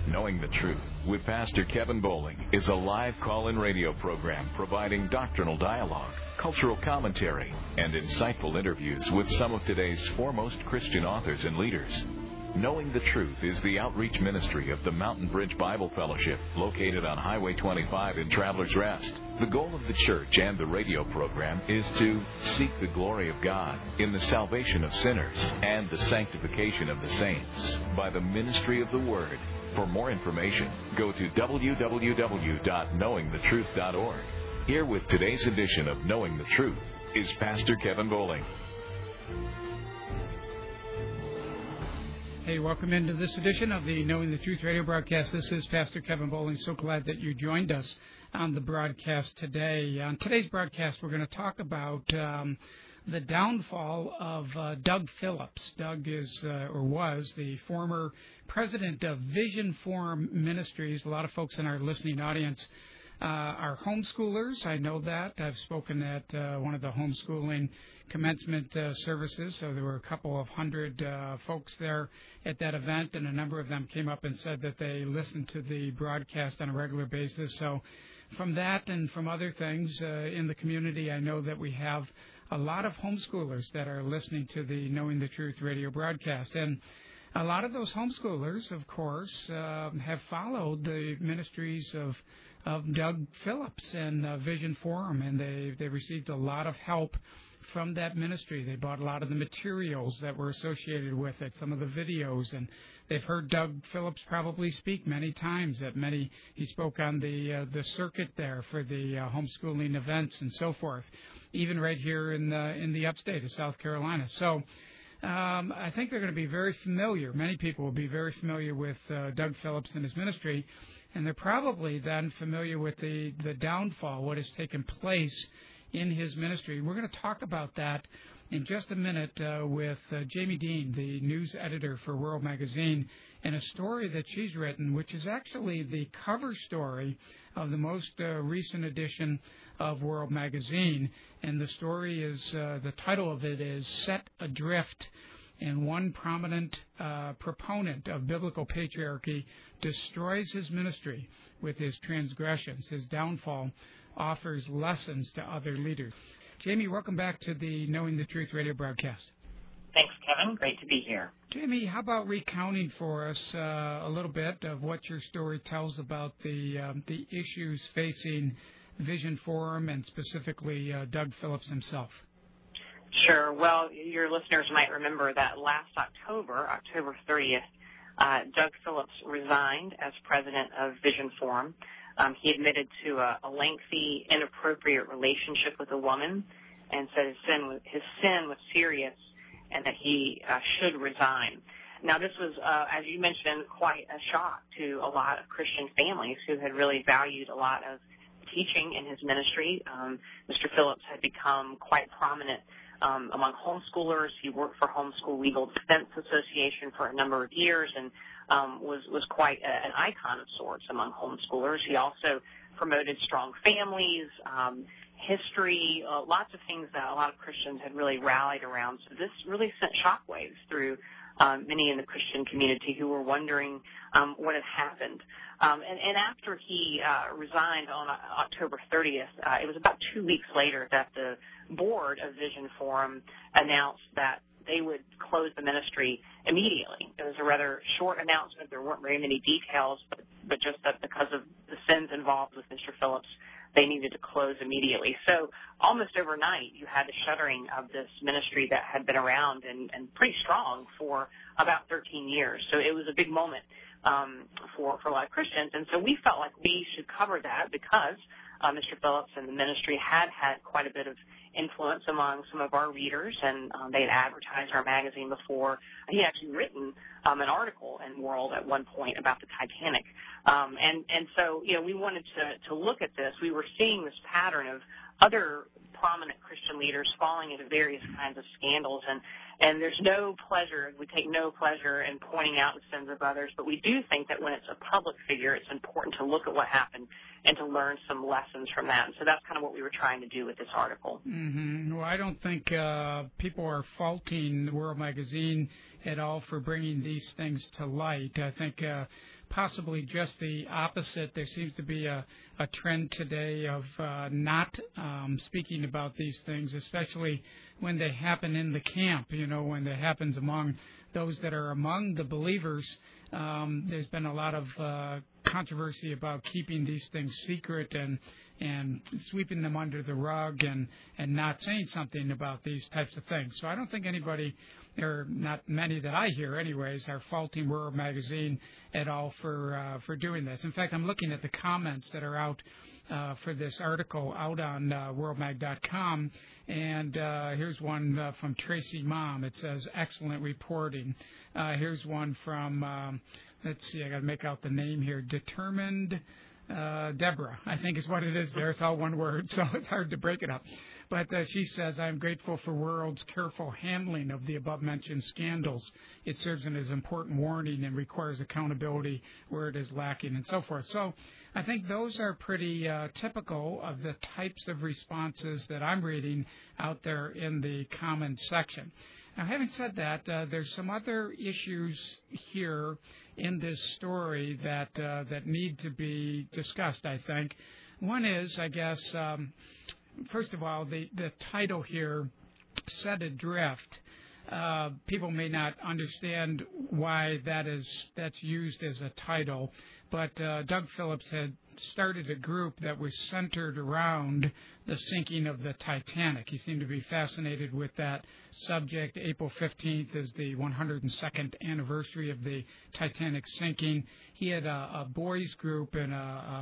Knowing the Truth with Pastor Kevin Bowling is a live call-in radio program providing doctrinal dialogue, cultural commentary, and insightful interviews with some of today's foremost Christian authors and leaders. Knowing the Truth is the outreach ministry of the Mountain Bridge Bible Fellowship, located on Highway 25 in Travelers Rest. The goal of the church and the radio program is to seek the glory of God in the salvation of sinners and the sanctification of the saints by the ministry of the Word. For more information, go to www.knowingthetruth.org. Here with today's edition of Knowing the Truth is Pastor Kevin Bowling. Hey, welcome into this edition of the Knowing the Truth radio broadcast. This is Pastor Kevin Bowling. So glad that you joined us on the broadcast today. On today's broadcast, we're going to talk about the downfall of Doug Phillips. Doug is, or was, the former president of Vision Forum Ministries. A lot of folks in our listening audience are homeschoolers. I know that. I've spoken at one of the homeschooling commencement services, so there were a couple of hundred folks there at that event, and a number of them came up and said that they listened to the broadcast on a regular basis. So from that and from other things in the community, I know that we have a lot of homeschoolers that are listening to the Knowing the Truth radio broadcast. And a lot of those homeschoolers, of course, have followed the ministries of Doug Phillips and Vision Forum, and they received a lot of help from that ministry. They bought a lot of the materials that were associated with it, some of the videos, and they've heard Doug Phillips probably speak many times. He spoke on the circuit there for the homeschooling events and so forth, even right here in the upstate of South Carolina. So I think they're going to be very familiar. Many people will be very familiar with Doug Phillips and his ministry, and they're probably then familiar with the downfall, what has taken place in his ministry. We're going to talk about that in just a minute with Jamie Dean, the news editor for World Magazine, and a story that she's written, which is actually the cover story of the most recent edition of World Magazine. And the story is, the title of it is Set Adrift, and one prominent proponent of biblical patriarchy destroys his ministry with his transgressions. His downfall offers lessons to other leaders. Jamie, welcome back to the Knowing the Truth radio broadcast. Thanks, Kevin. Great to be here. Jamie, how about recounting for us a little bit of what your story tells about the issues facing Vision Forum and specifically Doug Phillips himself? Sure. Well, your listeners might remember that last October 30th, Doug Phillips resigned as president of Vision Forum. He admitted to a lengthy, inappropriate relationship with a woman, and said his sin was serious and that he should resign. Now, this was, as you mentioned, quite a shock to a lot of Christian families who had really valued a lot of teaching in his ministry. Mr. Phillips had become quite prominent among homeschoolers. He worked for Homeschool Legal Defense Association for a number of years and was quite an icon of sorts among homeschoolers. He also promoted strong families, history, lots of things that a lot of Christians had really rallied around. So this really sent shockwaves through many in the Christian community who were wondering what had happened. And after he resigned on October 30th, it was about 2 weeks later that the board of Vision Forum announced that they would close the ministry immediately. It was a rather short announcement. There weren't very many details, but just that because of the sins involved with Mr. Phillips, they needed to close immediately. So almost overnight, you had the shuttering of this ministry that had been around and pretty strong for about 13 years. So it was a big moment for a lot of Christians. And so we felt like we should cover that because Mr. Phillips and the ministry had quite a bit of influence among some of our readers, and they had advertised our magazine before. He had actually written an article in World at one point about the Titanic. And so, we wanted to look at this. We were seeing this pattern of other prominent Christian leaders falling into various kinds of scandals, and there's no pleasure, we take no pleasure in pointing out the sins of others, but we do think that when it's a public figure, it's important to look at what happened and to learn some lessons from that. And so that's kind of what we were trying to do with this article. Mm-hmm. Well, I don't think people are faulting World Magazine at all for bringing these things to light. I think possibly just the opposite. There seems to be a trend today of not speaking about these things, especially when they happen in the camp, when it happens among those that are among the believers. There's been a lot of controversy about keeping these things secret and sweeping them under the rug and not saying something about these types of things. So I don't think anybody, or not many that I hear anyways, are faulting World Magazine at all for doing this. In fact, I'm looking at the comments that are out for this article out on worldmag.com, and here's one from Tracy Mom. It says, excellent reporting. Here's one from, let's see, I got to make out the name here, Determined Deborah, I think is what it is there. It's all one word, so it's hard to break it up. But she says, I'm grateful for World's careful handling of the above-mentioned scandals. It serves as an important warning and requires accountability where it is lacking and so forth. So I think those are pretty typical of the types of responses that I'm reading out there in the comments section. Now, having said that, there's some other issues here in this story that need to be discussed, I think. One is, I guess, first of all, the title here, Set Adrift. People may not understand why that's used as a title, but Doug Phillips had started a group that was centered around the sinking of the Titanic. He seemed to be fascinated with that subject. April 15th is the 102nd anniversary of the Titanic sinking. He had a boys group and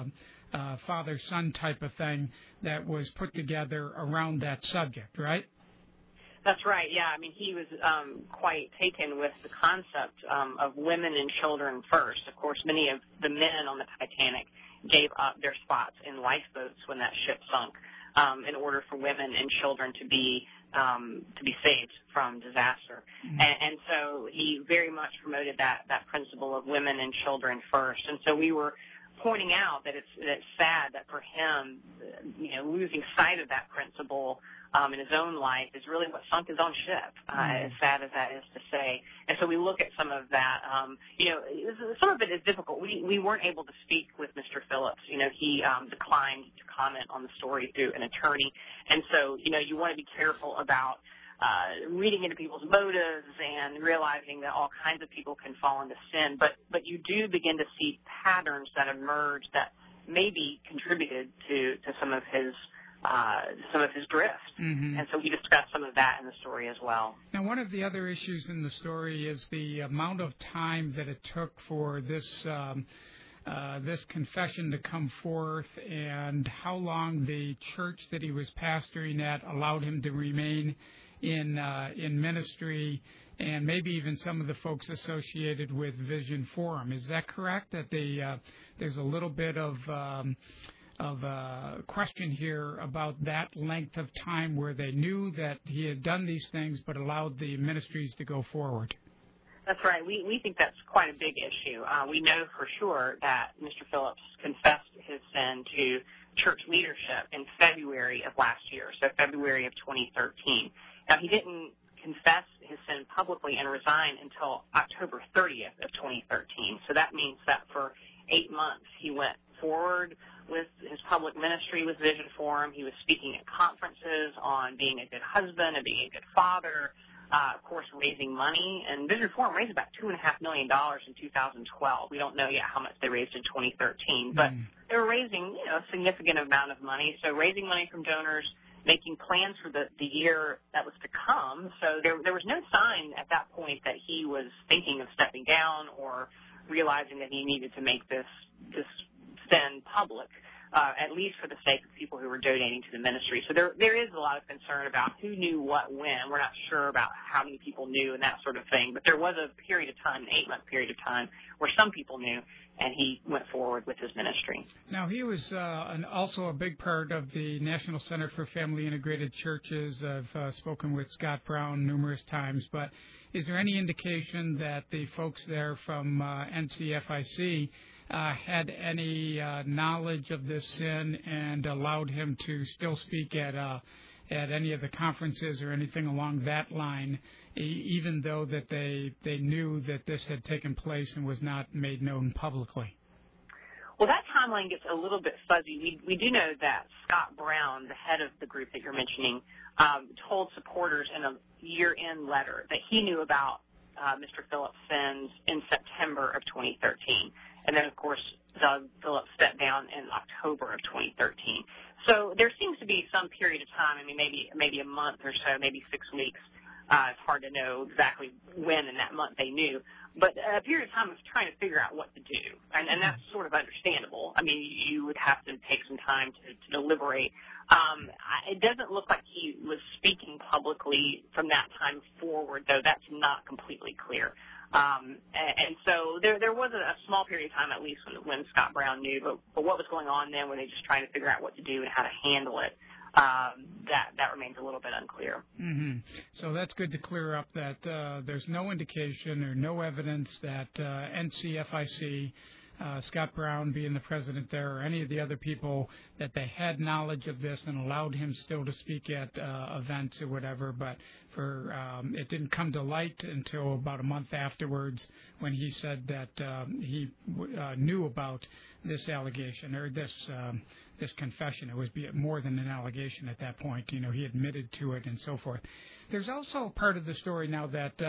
a father-son type of thing that was put together around that subject, right? That's right, yeah. I mean, he was quite taken with the concept of women and children first. Of course, many of the men on the Titanic gave up their spots in lifeboats when that ship sunk in order for women and children to be saved from disaster. Mm-hmm. And so he very much promoted that principle of women and children first. And so we were pointing out that it's sad that for him, losing sight of that principle in his own life is really what sunk his own ship, as sad as that is to say. And so we look at some of that. Some of it is difficult. We weren't able to speak with Mr. Phillips. He declined to comment on the story through an attorney. And so, you want to be careful about reading into people's motives and realizing that all kinds of people can fall into sin. But you do begin to see patterns that emerge that maybe contributed to some of his drift. Mm-hmm. And so we discussed some of that in the story as well. Now, one of the other issues in the story is the amount of time that it took for this confession to come forth, and how long the church that he was pastoring at allowed him to remain in ministry, and maybe even some of the folks associated with Vision Forum. Is that correct? That there's a little bit of a question here about that length of time where they knew that he had done these things but allowed the ministries to go forward. That's right. We think that's quite a big issue. We know for sure that Mr. Phillips confessed his sin to church leadership in February of last year, so February of 2013. Now, he didn't confess his sin publicly and resign until October 30th of 2013. So that means that for 8 months he went forward with his public ministry with Vision Forum. He was speaking at conferences on being a good husband and being a good father, of course, raising money. And Vision Forum raised about $2.5 million in 2012. We don't know yet how much they raised in 2013, but they were raising a significant amount of money. So raising money from donors, making plans for the year that was to come. So there was no sign at that point that he was thinking of stepping down or realizing that he needed to make this sin public, at least for the sake of people who were donating to the ministry. So there is a lot of concern about who knew what when. We're not sure about how many people knew and that sort of thing. But there was a period of time, an 8-month period of time, where some people knew, and he went forward with his ministry. Now, he was also a big part of the National Center for Family Integrated Churches. I've spoken with Scott Brown numerous times, but is there any indication that the folks there from NCFIC had any knowledge of this sin and allowed him to still speak at at any of the conferences or anything along that line, even though that they knew that this had taken place and was not made known publicly? Well, that timeline gets a little bit fuzzy. We do know that Scott Brown, the head of the group that you're mentioning, told supporters in a year-end letter that he knew about Mr. Phillips' sins in September of 2013. And then, of course, Doug Phillips stepped down in October of 2013. So there seems to be some period of time, I mean, maybe a month or so, maybe 6 weeks. It's hard to know exactly when in that month they knew. But a period of time of trying to figure out what to do. And that's sort of understandable. I mean, you would have to take some time to deliberate. It doesn't look like he was speaking publicly from that time forward, though that's not completely clear. And so there was a small period of time, at least, when Scott Brown knew. But what was going on then? Were they just trying to figure out what to do and how to handle it? That remains a little bit unclear. Mm-hmm. So that's good to clear up that there's no indication or no evidence that NCFIC, Scott Brown being the president there, or any of the other people, that they had knowledge of this and allowed him still to speak at events or whatever, but it didn't come to light until about a month afterwards when he said that he knew about this allegation or this confession. It was more than an allegation at that point. You know, he admitted to it and so forth. There's also part of the story now that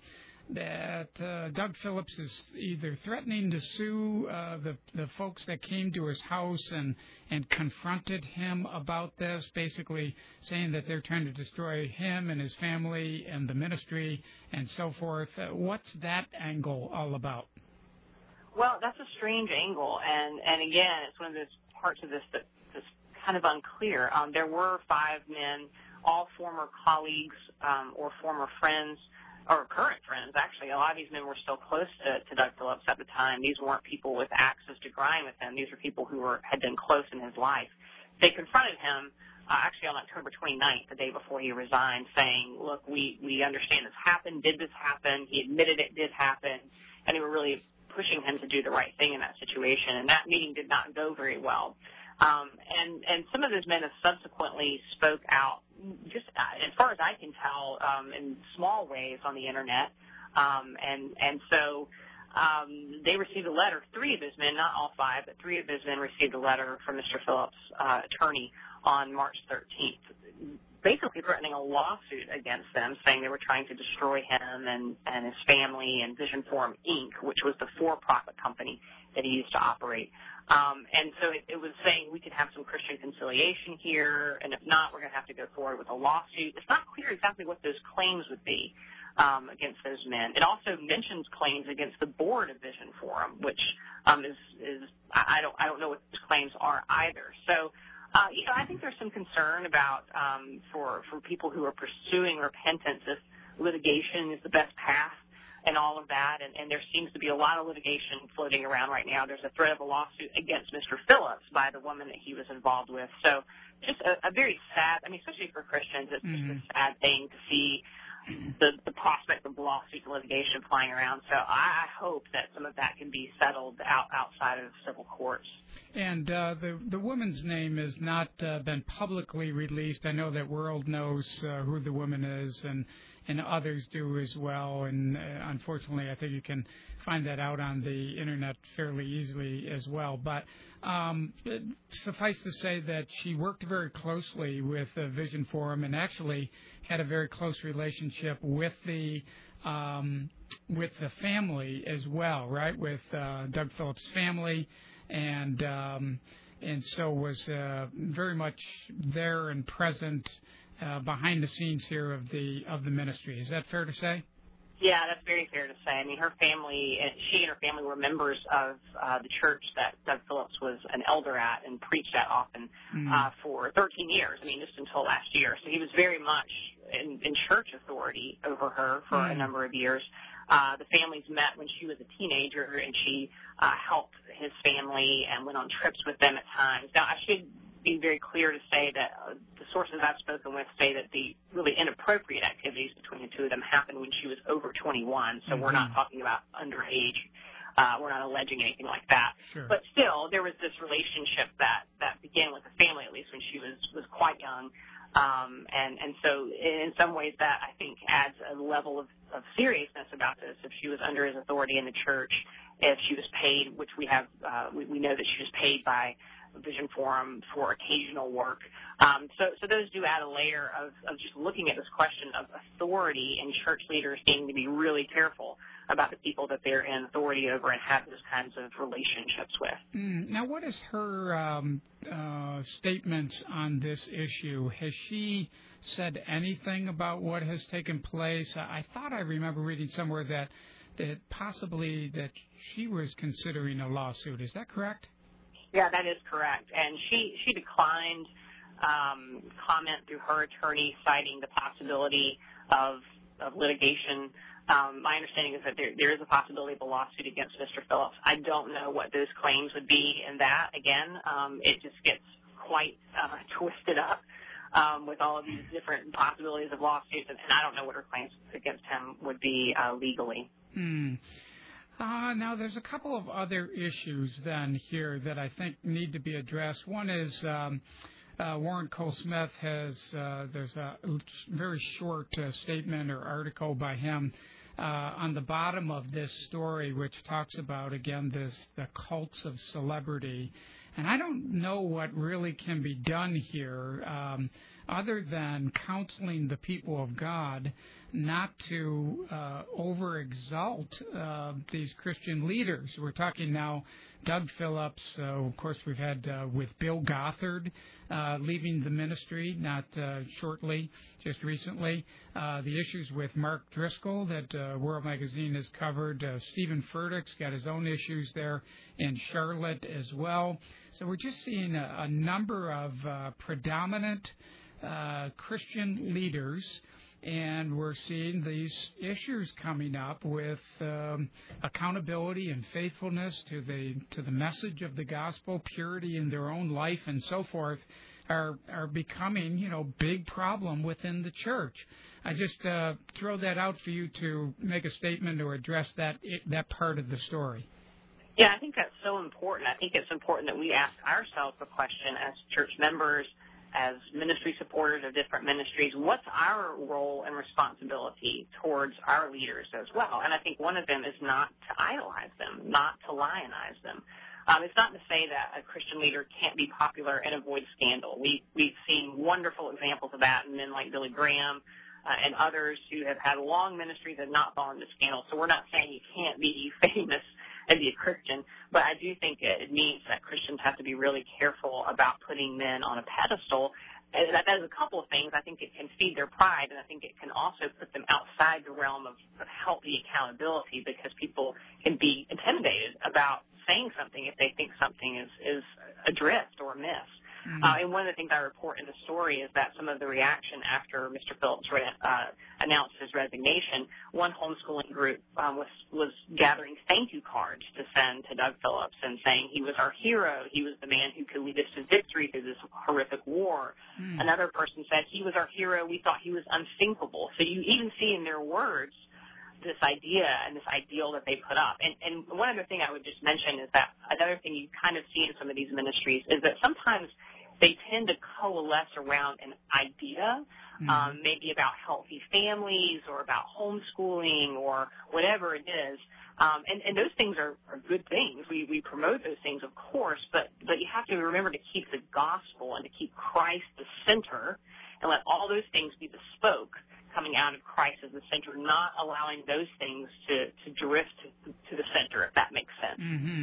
Doug Phillips is either threatening to sue the folks that came to his house and confronted him about this, basically saying that they're trying to destroy him and his family and the ministry and so forth. What's that angle all about? Well, that's a strange angle, and again, it's one of those parts of this that's kind of unclear. There were 5 men, all former colleagues or former friends, or current friends, actually. A lot of these men were still close to Doug Phillips at the time. These weren't people with axes to grind with him. These were people who had been close in his life. They confronted him actually on October 29th, the day before he resigned, saying, look, we understand this happened. Did this happen? He admitted it did happen, and they were really pushing him to do the right thing in that situation, and that meeting did not go very well. And some of those men have subsequently spoke out, just as far as I can tell, in small ways on the Internet. And so they received a letter. 3 of those men, not all 5, but 3 of those men received a letter from Mr. Phillips' attorney on March 13th, basically threatening a lawsuit against them, saying they were trying to destroy him and his family and Vision Forum, Inc., which was the for-profit company that he used to operate. And so it was saying we could have some Christian conciliation here, and if not, we're going to have to go forward with a lawsuit. It's not clear exactly what those claims would be against those men. It also mentions claims against the board of Vision Forum, which is I don't know what those claims are either. So I think there's some concern about for people who are pursuing repentance if litigation is the best path and all of that, and there seems to be a lot of litigation floating around right now. There's a threat of a lawsuit against Mr. Phillips by the woman that he was involved with. So just a very sad, I mean, especially for Christians, it's just a sad thing to see the prospect of lawsuit and litigation flying around. So I hope that some of that can be settled outside of civil courts. And the woman's name has not been publicly released. I know that World knows who the woman is, and others do as well. And unfortunately, I think you can find that out on the Internet fairly easily as well. But suffice to say that she worked very closely with Vision Forum and actually had a very close relationship with the family as well, right? With Doug Phillips' family. And so was very much there and present behind the scenes here of the ministry. Is that fair to say? Yeah, that's very fair to say. I mean, her family, she and her family were members of the church that Doug Phillips was an elder at and preached at often for 13 years. I mean, just until last year. So he was very much in church authority over her for a number of years. The families met when she was a teenager, and she helped his family and went on trips with them at times. Now, I should be very clear to say that the sources I've spoken with say that the really inappropriate activities between the two of them happened when she was over 21, so we're not talking about underage. We're not alleging anything like that. Sure. But still, there was this relationship that began with the family, at least when she was quite young. And so in some ways that, I think, adds a level of seriousness about this. If she was under his authority in the church, if she was paid, which we have, we know that she was paid by Vision Forum for occasional work. So those do add a layer of just looking at this question of authority, and church leaders needing to be really careful about the people that they're in authority over and have those kinds of relationships with. Now, what is her statements on this issue? Has she said anything about what has taken place? I thought I remember reading somewhere that possibly that she was considering a lawsuit. Is that correct? Yeah, that is correct. And she declined comment through her attorney, citing the possibility of litigation. My understanding is that there is a possibility of a lawsuit against Mr. Phillips. I don't know what those claims would be in that. Again, it just gets quite twisted up with all of these different possibilities of lawsuits, and I don't know what her claims against him would be legally. Now, there's a couple of other issues then here that I think need to be addressed. One is Warren Cole-Smith has, there's a very short statement or article by him on the bottom of this story, which talks about, again, the cults of celebrity. And I don't know what really can be done here other than counseling the people of God not to over-exalt these Christian leaders. We're talking now Doug Phillips. Of course, we've had with Bill Gothard leaving the ministry not shortly, just recently. The issues with Mark Driscoll that World Magazine has covered. Stephen Furtick's got his own issues there in Charlotte as well. So we're just seeing a number of predominant Christian leaders, and we're seeing these issues coming up with accountability and faithfulness to the message of the gospel, purity in their own life, and so forth, are becoming, big problem within the church. I just throw that out for you to make a statement or address that part of the story. Yeah, I think that's so important. I think it's important that we ask ourselves the question as church members, as ministry supporters of different ministries, what's our role and responsibility towards our leaders as well? And I think one of them is not to idolize them, not to lionize them. It's not to say that a Christian leader can't be popular and avoid scandal. We've seen wonderful examples of that in men like Billy Graham and others who have had long ministries and not fallen into scandal. So we're not saying you can't be famous and be a Christian, but I do think it means that Christians have to be really careful about putting men on a pedestal. And that does a couple of things. I think it can feed their pride, and I think it can also put them outside the realm of healthy accountability, because people can be intimidated about saying something if they think something is adrift or amiss. And one of the things I report in the story is that some of the reaction after Mr. Phillips announced his resignation, one homeschooling group was gathering thank you cards to send to Doug Phillips and saying he was our hero, he was the man who could lead us to victory through this horrific war. Another person said he was our hero, we thought he was unthinkable. So you even see in their words this idea and this ideal that they put up. And one other thing I would just mention is that another thing you kind of see in some of these ministries is that sometimes they tend to coalesce around an idea, maybe about healthy families or about homeschooling or whatever it is. And those things are good things. We promote those things, of course, but you have to remember to keep the gospel and to keep Christ the center and let all those things be bespoke, coming out of Christ as the center, not allowing those things to drift to the center, if that makes sense.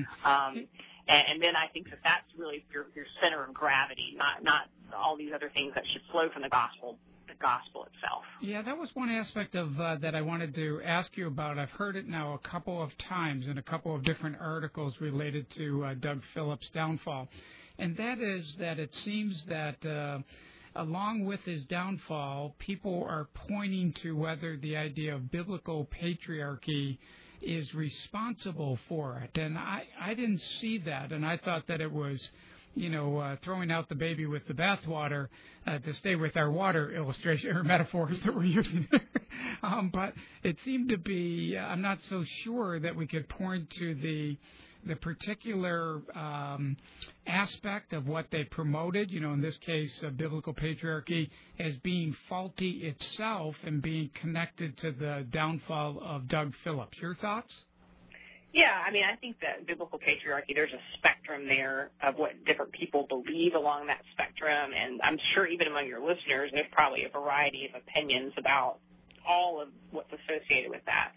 And then I think that's really your center of gravity, not all these other things that should flow from the gospel itself. Yeah, that was one aspect of that I wanted to ask you about. I've heard it now a couple of times in a couple of different articles related to Doug Phillips' downfall, and that is that it seems that along with his downfall, people are pointing to whether the idea of biblical patriarchy is responsible for it. And I didn't see that, and I thought that it was throwing out the baby with the bathwater to stay with our water illustration or metaphors that we're using. But it seemed to be, I'm not so sure that we could point to the particular aspect of what they promoted, in this case, biblical patriarchy, as being faulty itself and being connected to the downfall of Doug Phillips. Your thoughts? Yeah, I think that biblical patriarchy, there's a spectrum there of what different people believe along that spectrum, and I'm sure even among your listeners, there's probably a variety of opinions about all of what's associated with that.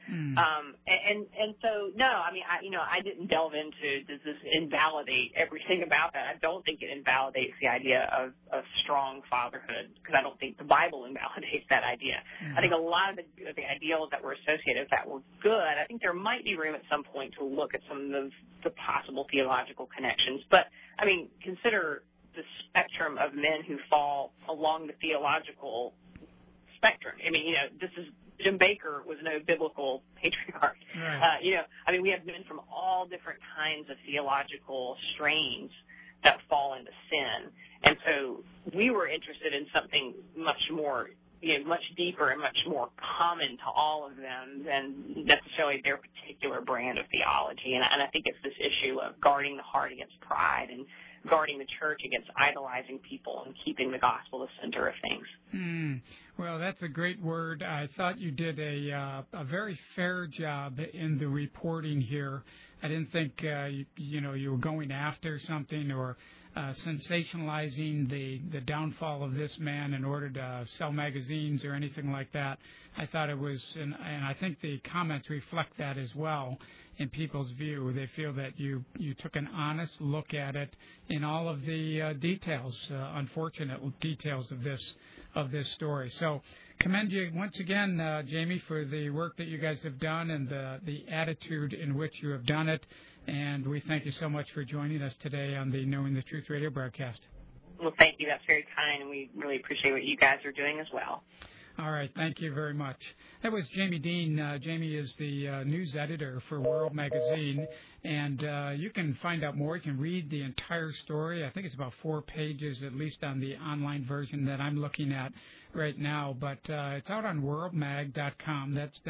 And so, no, I didn't delve into, does this invalidate everything about that? I don't think it invalidates the idea of strong fatherhood, because I don't think the Bible invalidates that idea. I think a lot of the ideals that were associated with that were good. I think there might be room at some point to look at some of the possible theological connections. But, consider the spectrum of men who fall along the theological spectrum. Jim Baker was no biblical patriarch. Right. We have men from all different kinds of theological strains that fall into sin. And so we were interested in something much more, much deeper and much more common to all of them than necessarily their particular brand of theology. And I think it's this issue of guarding the heart against pride and guarding the church against idolizing people and keeping the gospel the center of things. Well, that's a great word. I thought you did a very fair job in the reporting here. I didn't think you were going after something or sensationalizing the downfall of this man in order to sell magazines or anything like that. I thought it was, and I think the comments reflect that as well. In people's view, they feel that you took an honest look at it in all of the details, unfortunate details of this story. So, commend you once again, Jamie, for the work that you guys have done and the attitude in which you have done it. And we thank you so much for joining us today on the Knowing the Truth radio broadcast. Well, thank you. That's very kind, and we really appreciate what you guys are doing as well. All right. Thank you very much. That was Jamie Dean. Jamie is the news editor for World Magazine, and you can find out more. You can read the entire story. I think it's about 4 pages, at least on the online version that I'm looking at right now. But it's out on worldmag.com. That's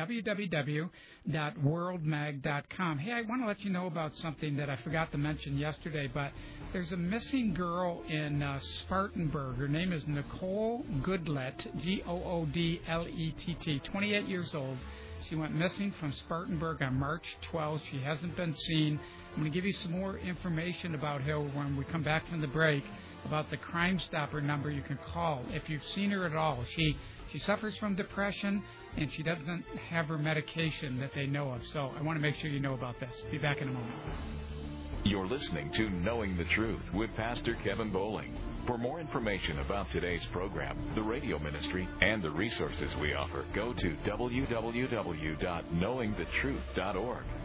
www.worldmag.com. Hey, I want to let you know about something that I forgot to mention yesterday, but there's a missing girl in Spartanburg. Her name is Nicole Goodlett, Goodlett, 28 years old. She went missing from Spartanburg on March 12th. She hasn't been seen. I'm going to give you some more information about her when we come back from the break, about the Crime Stopper number you can call if you've seen her at all. She suffers from depression, and she doesn't have her medication that they know of. So I want to make sure you know about this. Be back in a moment. You're listening to Knowing the Truth with Pastor Kevin Bowling. For more information about today's program, the radio ministry, and the resources we offer, go to www.knowingthetruth.org.